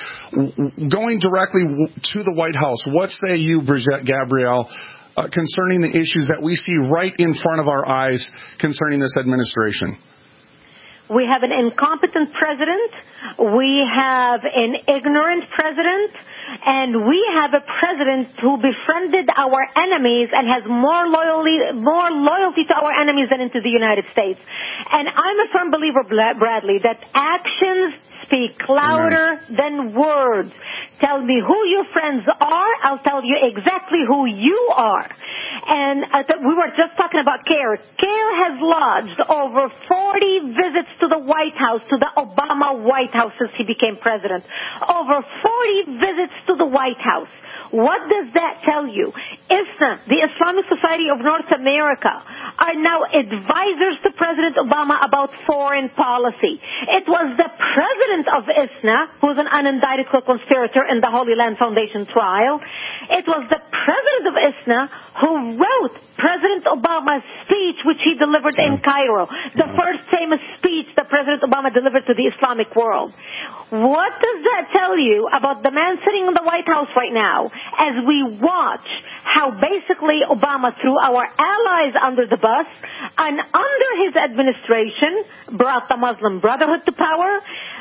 W- going directly w- to the White House, what say you, Brigitte Gabriel, uh, concerning the issues that we see right in front of our eyes concerning this administration? We have an incompetent president. We have an ignorant president. And we have a president who befriended our enemies and has more loyalty, more loyalty to our enemies than into the United States. And I'm a firm believer, Bradley, that actions speak louder nice. than words. Tell me who your friends are. I'll tell you exactly who you are. And uh, th- we were just talking about CAIR. CAIR has lodged over forty visits to the White House, to the Obama White House since he became president. Over forty visits to the White House. What does that tell you? ISNA, the Islamic Society of North America, are now advisors to President Obama about foreign policy. It was the president of ISNA, who's an unindicted co-conspirator in the Holy Land Foundation trial. It was the president of ISNA who wrote President Obama's speech, which he delivered in Cairo, the first famous speech that President Obama delivered to the Islamic world. What does that tell you about the man sitting in the White House right now as we watch how basically Obama threw our allies under the bus and under his administration brought the Muslim Brotherhood to power,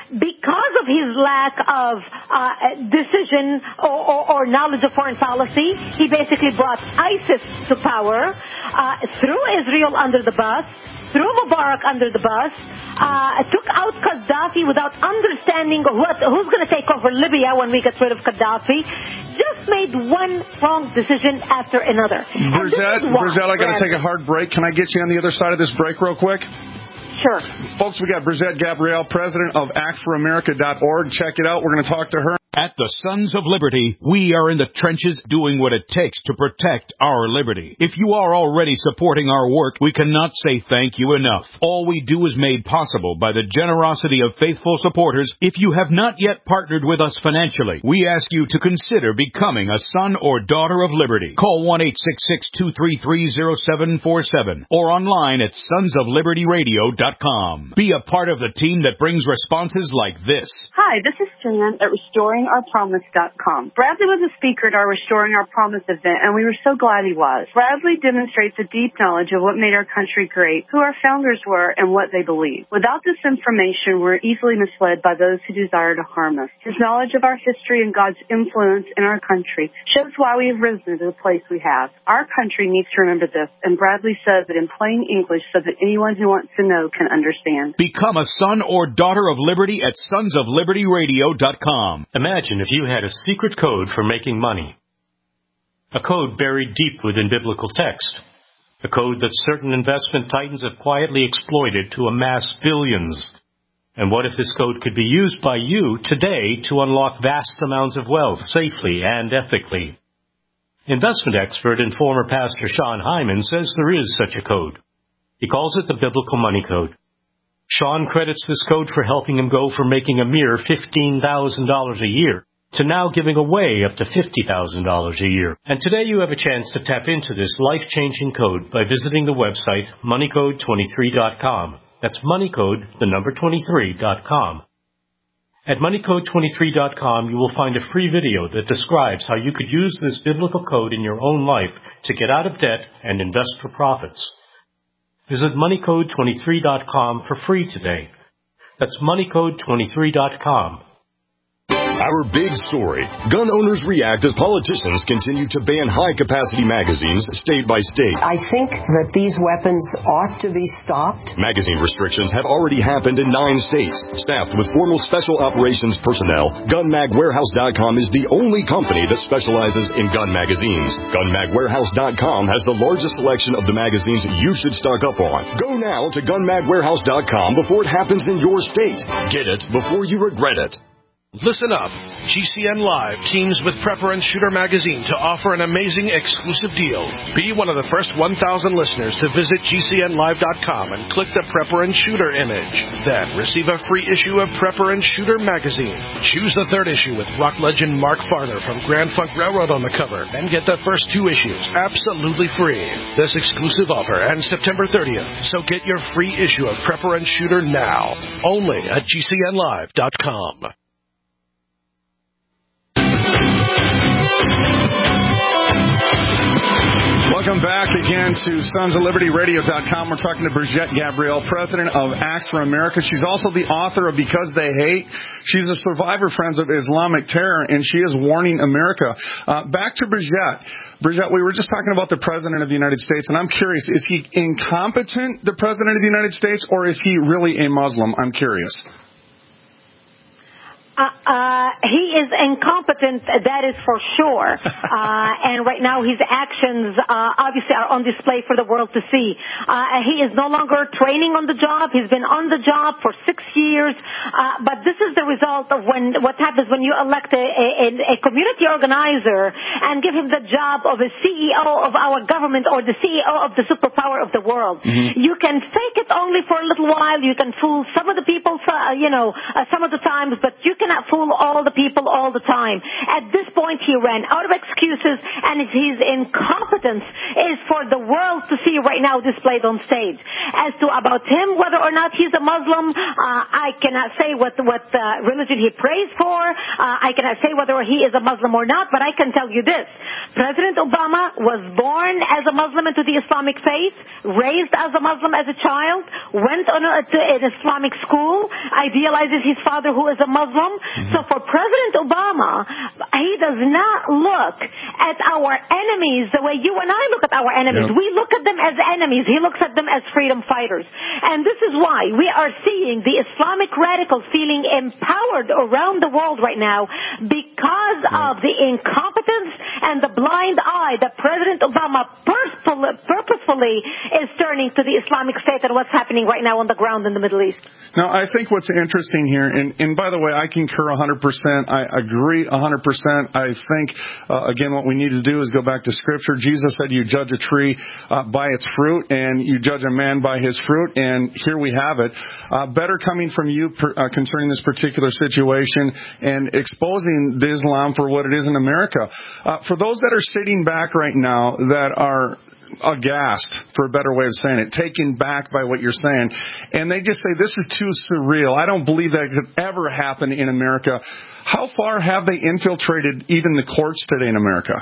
because of his lack of uh, decision or, or, or knowledge of foreign policy, he basically brought ISIS to power, uh, threw Israel under the bus, threw Mubarak under the bus, uh, took out Gaddafi without understanding what, who's going to take over Libya when we get rid of Gaddafi. Just made one wrong decision after another. Bridget, Bridget, I got to take a hard break. Can I get you on the other side of this break real quick? Sure. Folks, we got Bridget Gabrielle, president of act for america dot org. Check it out. We're going to talk to her. At the Sons of Liberty, we are in the trenches doing what it takes to protect our liberty. If you are already supporting our work, we cannot say thank you enough. All we do is made possible by the generosity of faithful supporters. If you have not yet partnered with us financially, we ask you to consider becoming a son or daughter of liberty. Call one eight six six, two three three, zero seven four seven or online at sons of liberty radio dot com. Be a part of the team that brings responses like this. Hi, this is Jan at restoring our promise dot com. Bradley was a speaker at our Restoring Our Promise event, and we were so glad he was. Bradley demonstrates a deep knowledge of what made our country great, who our founders were, and what they believed. Without this information, we're easily misled by those who desire to harm us. His knowledge of our history and God's influence in our country shows why we have risen to the place we have. Our country needs to remember this, and Bradley says it in plain English so that anyone who wants to know can understand. Become a son or daughter of liberty at sons of liberty radio dot com. Imagine if you had a secret code for making money. A code buried deep within biblical text. A code that certain investment titans have quietly exploited to amass billions. And what if this code could be used by you today to unlock vast amounts of wealth safely and ethically? Investment expert and former pastor Sean Hyman says there is such a code. He calls it the Biblical Money Code. Sean credits this code for helping him go from making a mere fifteen thousand dollars a year to now giving away up to fifty thousand dollars a year. And today you have a chance to tap into this life-changing code by visiting the website money code twenty-three dot com. That's moneycode, the number twenty-three dot com. At money code twenty-three dot com, you will find a free video that describes how you could use this biblical code in your own life to get out of debt and invest for profits. Visit money code twenty-three dot com for free today. That's money code twenty-three dot com. Our big story. Gun owners react as politicians continue to ban high-capacity magazines state by state. I think that these weapons ought to be stopped. Magazine restrictions have already happened in nine states. Staffed with formal special operations personnel, gun mag warehouse dot com is the only company that specializes in gun magazines. gun mag warehouse dot com has the largest selection of the magazines you should stock up on. Go now to gun mag warehouse dot com before it happens in your state. Get it before you regret it. Listen up. G C N Live teams with Prepper and Shooter magazine to offer an amazing exclusive deal. Be one of the first one thousand listeners to visit G C N live dot com and click the Prepper and Shooter image. Then receive a free issue of Prepper and Shooter magazine. Choose the third issue with rock legend Mark Farner from Grand Funk Railroad on the cover. Then get the first two issues absolutely free. This exclusive offer ends September thirtieth, so get your free issue of Prepper and Shooter now. Only at G C N live dot com. Welcome back again to sons of liberty radio dot com. We're talking to Bridget Gabrielle, president of Act for America. She's also the author of Because They Hate. She's a survivor, friends, of Islamic terror, and she is warning America. Uh, back to Bridget. Bridget, we were just talking about the president of the United States, and I'm curious, is he incompetent, the president of the United States, or is he really a Muslim? I'm curious. Uh, uh, he is incompetent, that is for sure. Uh, and right now his actions, uh, obviously are on display for the world to see. Uh, he is no longer training on the job. He's been on the job for six years. Uh, but this is the result of when, what happens when you elect a, a, a community organizer and give him the job of a C E O of our government or the C E O of the superpower of the world. Mm-hmm. You can fake it only for a little while. You can fool some of the people, uh, you know, uh, some of the times, but you can cannot fool all the people all the time. At this point, he ran out of excuses, and his incompetence is for the world to see right now displayed on stage. As to about him, whether or not he's a Muslim, uh, I cannot say what what uh, religion he prays for. Uh, I cannot say whether he is a Muslim or not, but I can tell you this. President Obama was born as a Muslim into the Islamic faith, raised as a Muslim as a child, went on a, to an Islamic school, idealizes his father who is a Muslim. Mm-hmm. So for President Obama, he does not look at our enemies the way you and I look at our enemies. Yep. We look at them as enemies. He looks at them as freedom fighters. And this is why we are seeing the Islamic radicals feeling empowered around the world right now because yep. of the incompetence and the blind eye that President Obama purposefully is turning to the Islamic State and what's happening right now on the ground in the Middle East. Now, I think what's interesting here, and, and by the way, I concur one hundred percent. I agree one hundred percent. I think, uh, again, what we need to do is go back to Scripture. Jesus said you judge a tree uh, by its fruit, and you judge a man by his fruit, and here we have it. Uh, better coming from you per, uh, concerning this particular situation and exposing the Islam for what it is in America. Uh, for those that are sitting back right now that are aghast, for a better way of saying it, taken back by what you're saying, and they just say, this is too surreal. I don't believe that could ever happen in America. How far have they infiltrated even the courts today in America?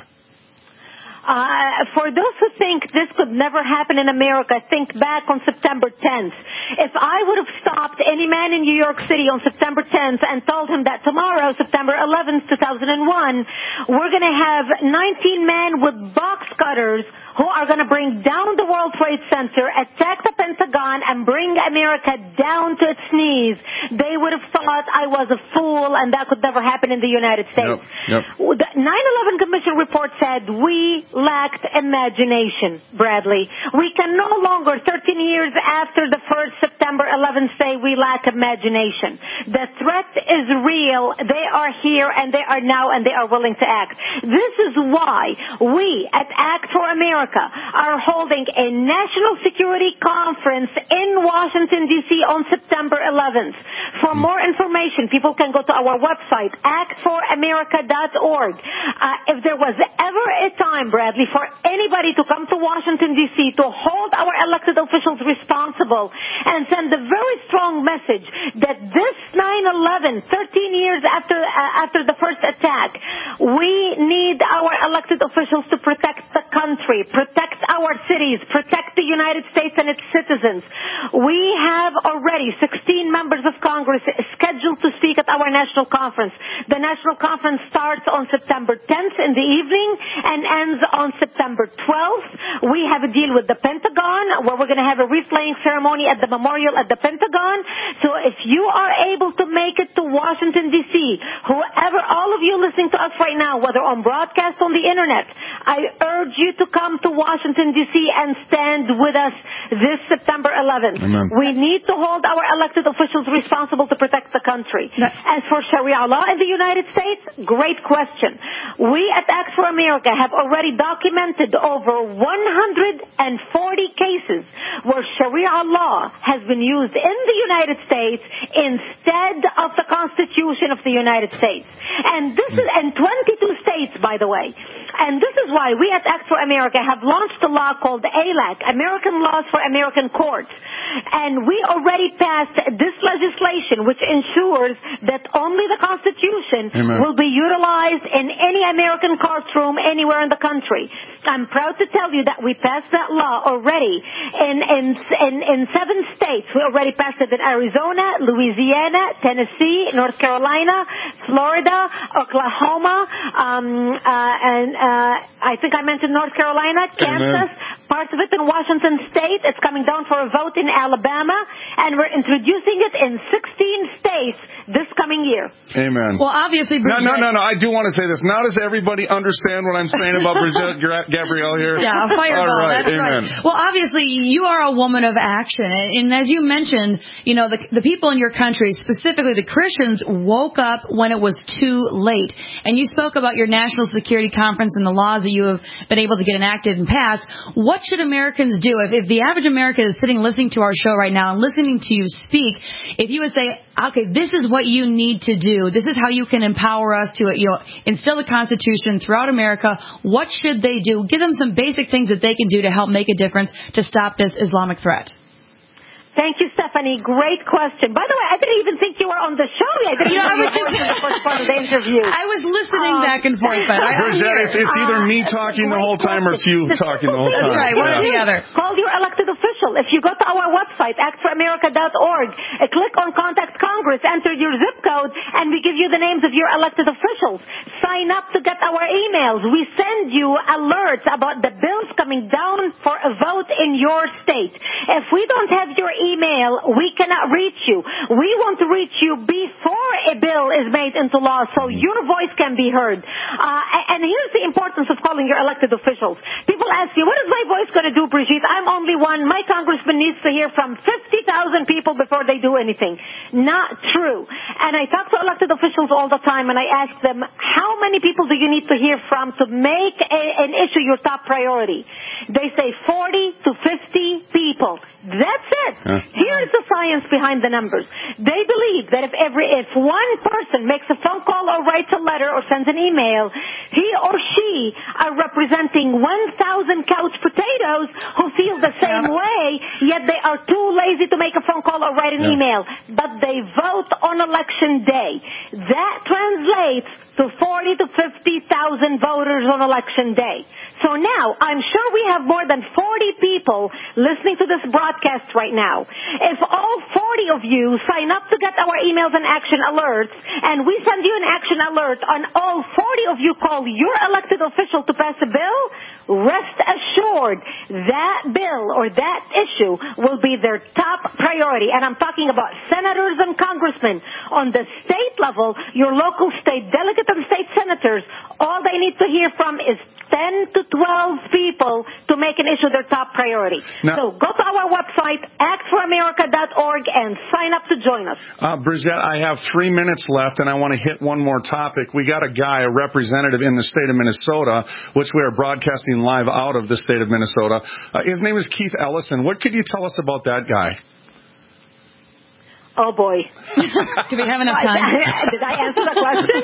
Uh, for those who think this could never happen in America, think back on September tenth. If I would have stopped any man in New York City on September tenth and told him that tomorrow, September eleventh, two thousand one, we're going to have nineteen men with box cutters who are going to bring down the World Trade Center, attack the Pentagon, and bring America down to its knees, they would have thought I was a fool and that could never happen in the United States. Yep, yep. The nine eleven Commission report said we lacked imagination, Bradley. We can no longer, thirteen years after the first September eleventh, say we lack imagination. The threat is real. They are here and they are now and they are willing to act. This is why we at Act for America are holding a national security conference in Washington, D C on September eleventh. For more information, people can go to our website, act for america dot org. Uh, if there was ever a time, Bradley, for anybody to come to Washington, D C to hold our elected officials responsible and send a very strong message that this nine eleven, thirteen years after uh, after the first attack, we need our elected officials to protect the country, protect our cities, protect the United States and its citizens. We have already sixteen members of Congress scheduled to speak at our national conference. The national conference starts on September tenth in the evening and ends on September twelfth. We have a deal with the Pentagon where we're going to have a wreath-laying ceremony at the memorial at the Pentagon. So if you are able to make it to Washington, D C, whoever, all of you listening to us right now, whether on broadcast on the Internet, I urge you to come to Washington, D C and stand with us this September eleventh. Amen. We need to hold our elected officials responsible to protect the country. No. As for Sharia law in the United States, great question. We at Act for America have already documented over one hundred forty cases where Sharia law has been used in the United States instead of the Constitution of the United States. And this is in twenty-two states, by the way. And this is why we at Act for America have launched a law called A L A C, American Laws for American Courts. And we already passed this legislation which ensures that only the Constitution Amen. will be utilized in any American courtroom anywhere in the country. I'm proud to tell you that we passed that law already in, in, in, in seven states. We already passed it in Arizona, Louisiana, Tennessee, North Carolina, Florida, Oklahoma, um, uh, and uh, I think I mentioned North Carolina, Kansas, Amen. parts of it in Washington State. It's coming down for a vote in Alabama, and we're introducing it in sixteen states this coming year. Amen. Well, obviously, no, no, no, no. I do want to say this. Now, does everybody understand what I'm saying about Bridget Gabrielle here? Yeah, a fireball. All right. That's Amen. right. Well, obviously, you are a woman of action, and, and as you mentioned, you know, the, the people in your country, specifically the Christians, woke up when it was too late. And you spoke about your national security conference and the laws that you have been able to get enacted and passed. What should Americans do if, if the average American is sitting listening to our show right now and listening to you speak? If you would say, okay, this is what you need to do. This is how you can empower us to, you know, instill the Constitution throughout America. What should they do? Give them some basic things that they can do to help make a difference to stop this Islamic threat. Thank you, Stephanie. Great question. By the way, I didn't even think you were on the show yet. I didn't you know, know I was you were in the first part of the interview. I was listening um, back and forth, but I Bridget, it's, it's either me talking the whole time or it's you talking the whole time. That's right, one or the other. Call your elected official. If you go to our website, act for america dot org, uh, click on Contact Congress, enter your zip code, and we give you the names of your elected officials. Sign up to get our emails. We send you alerts about the bills coming down for a vote in your state. If we don't have your email, we cannot reach you. We want to reach you before a bill is made into law so your voice can be heard. Uh, and here's the importance of calling your elected officials. People ask you, what is my voice going to do, Brigitte? I'm only one. My congressman needs to hear from fifty thousand people before they do anything. Not true. And I talk to elected officials all the time, and I ask them, how many people do you need to hear from to make a, an issue your top priority? They say forty to fifty people. That's it. Huh? Here's the science behind the numbers. They believe that if every if one person makes a phone call or writes a letter or sends an email, he or she are representing one thousand couch potatoes who feel the same yeah. way, yet they are too lazy to make a phone call or write an yeah. email. But they vote on election day. That translates to forty to fifty thousand voters on election day. So now, I'm sure we have more than forty people listening to this broadcast right now. If all forty of you sign up to get our emails and action alerts, and we send you an action alert on all forty of you call your elected official to pass a bill, rest assured that bill or that issue will be their top priority. And I'm talking about senators and congressmen. On the state level, your local state delegates and state senators, all they need to hear from is ten to twelve people to make an issue their top priority. Now, so go to our website, act for america dot org, and sign up to join us. Uh, Bridget, I have three minutes left, and I want to hit one more topic. We got a guy, a representative in the state of Minnesota, which we are broadcasting live out of the state of Minnesota. Uh, his name is Keith Ellison. What could you tell us about that guy? Oh, boy. Do we have enough time? Did I answer the question?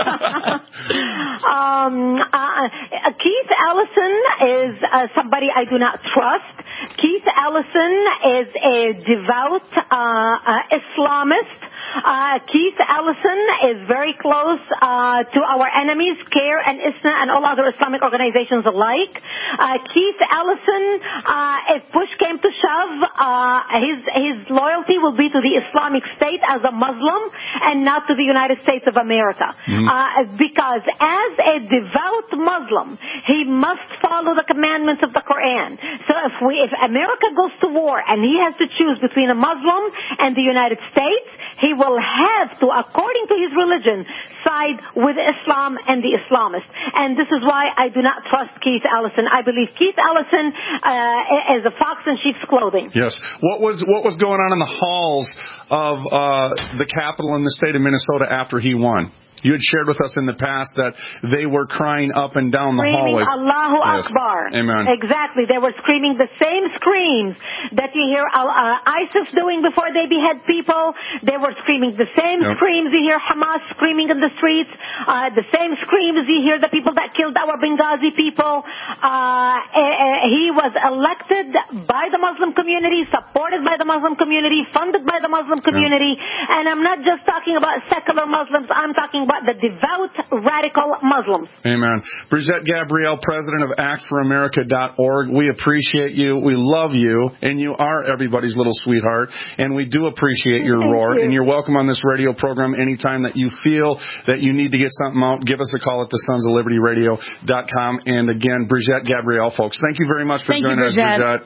um, uh, Keith Ellison is uh, somebody I do not trust. Keith Ellison is a devout uh, uh, Islamist. Uh, Keith Ellison is very close uh, to our enemies, CARE and ISNA and all other Islamic organizations alike. Uh, Keith Ellison, uh, if push came to shove, uh, his his loyalty will be to the Islamic State as a Muslim and not to the United States of America. Mm-hmm. Uh, because as a devout Muslim, he must follow the commandments of the Quran. So if we, if America goes to war and he has to choose between a Muslim and the United States, he will have to, according to his religion, side with Islam and the Islamists. And this is why I do not trust Keith Ellison. I believe Keith Ellison uh, is a fox in sheep's clothing. Yes. What was what was going on in the halls of uh, the Capitol in the state of Minnesota after he won? You had shared with us in the past that they were crying up and down the screaming hallways. Allahu yes. Akbar. Amen. Exactly. They were screaming the same screams that you hear uh, ISIS doing before they behead people. They were screaming the same yep. screams you hear Hamas screaming in the streets. Uh, the same screams you hear the people that killed our Benghazi people. Uh, uh, he was elected by the Muslim community, supported by the Muslim community, funded by the Muslim community. Yep. And I'm not just talking about secular Muslims. I'm talking about the devout, radical Muslims. Amen. Bridget Gabriel, president of act for america dot org. We appreciate you. We love you. And you are everybody's little sweetheart. And we do appreciate your Thank roar. You. And you're welcome on this radio program anytime that you feel that you need to get something out. Give us a call at the sons of liberty radio dot com. And again, Bridget Gabriel, folks, thank you very much for thank joining you, us, Bridget.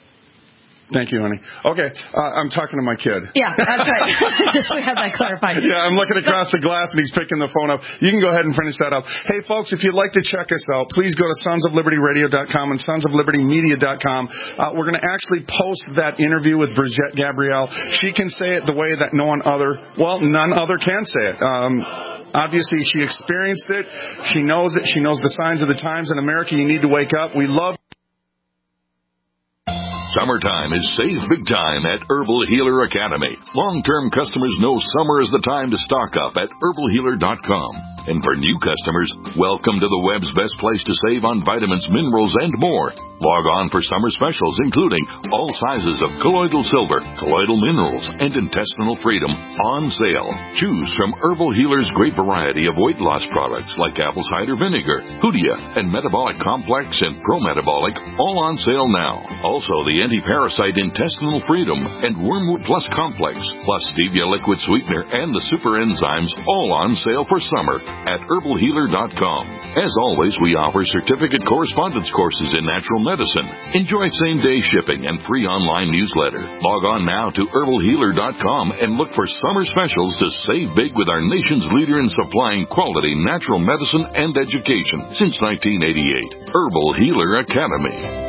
Thank you, honey. Okay, uh, I'm talking to my kid. Yeah, that's right. Just we have that clarified. Yeah, I'm looking across the glass and he's picking the phone up. You can go ahead and finish that up. Hey, folks, if you'd like to check us out, please go to sons of liberty radio dot com and sons of liberty media dot com. Uh, we're going to actually post that interview with Bridget Gabriel. She can say it the way that no one other, well, none other can say it. Um, obviously, she experienced it. She knows it. She knows the signs of the times in America. You need to wake up. We love Summertime is save big time at Herbal Healer Academy. Long-term customers know summer is the time to stock up at herbal healer dot com. And for new customers, welcome to the web's best place to save on vitamins, minerals, and more. Log on for summer specials, including all sizes of colloidal silver, colloidal minerals, and intestinal freedom on sale. Choose from Herbal Healer's great variety of weight loss products like apple cider vinegar, Hoodia, and Metabolic Complex and Pro-Metabolic, all on sale now. Also, the anti-parasite intestinal freedom and Wormwood Plus Complex, plus stevia liquid sweetener and the super enzymes, all on sale for summer at herbal healer dot com. As always, we offer certificate correspondence courses in natural medicine. Enjoy same-day shipping and free online newsletter. Log on now to herbal healer dot com and look for summer specials to save big with our nation's leader in supplying quality natural medicine and education since nineteen eighty-eight. Herbal Healer Academy.